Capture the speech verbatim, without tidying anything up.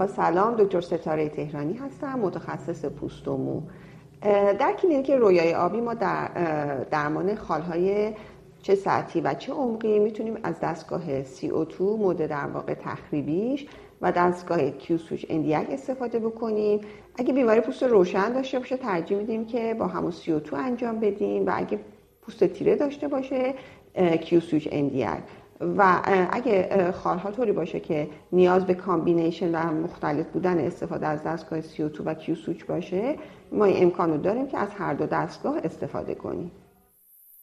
با سلام، دکتر ستاره تهرانی هستم، متخصص پوست و مو. در کلینیک رویای آبی ما در درمان خالهای چه سطحی و چه عمقی میتونیم از دستگاه سی او دو مود در واقع تخریبیش و دستگاه کیو سویچ اندیک استفاده بکنیم. اگه بیماری پوست روشن داشته باشه ترجیح میدیم که با همون سی او دو انجام بدیم و اگه پوست تیره داشته باشه کیو سویچ اندیک. و اگه خالها طوری باشه که نیاز به کامبینیشن و مختلف بودن استفاده از دستگاه سی او دو و کیو سویچ باشه، ما این امکان رو داریم که از هر دو دستگاه استفاده کنیم.